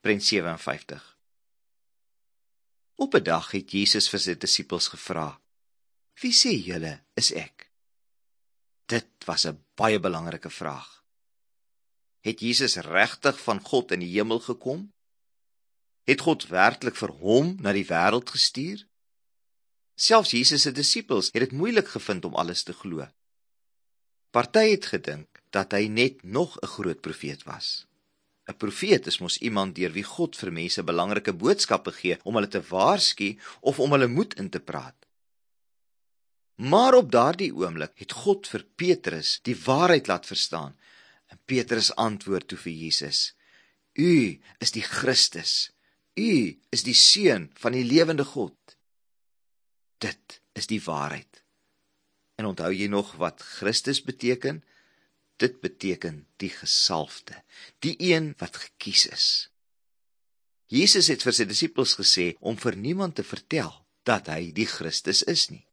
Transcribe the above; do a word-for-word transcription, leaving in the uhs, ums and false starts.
prent sewe en vyftig. Op 'n dag het Jesus vir sy disippels gevra, wie sê julle is ek? Dit was 'n baie belangrike vraag. Het Jesus regtig van God in die hemel gekom? Het God werklik vir hom na die wêreld gestuur? Selfs Jesus se disippels het dit moeilik gevind om alles te glo. Party het gedink dat hy net nog 'n groot profeet was. 'n Profeet is mos iemand deur wie God vir mense belangrike boodskappe gee om hulle te waarsku of om hulle moed in te praat. Maar op daardie oomblik het God vir Petrus die waarheid laat verstaan. En Petrus antwoord toe vir Jesus, U is die Christus, U is die Seun van die lewende God. Dit is die waarheid. En onthou jy nog wat Christus beteken? Dit beteken die gesalfde, die een wat gekies is. Jesus het vir sy disippels gesê om vir niemand te vertel dat hy die Christus is nie.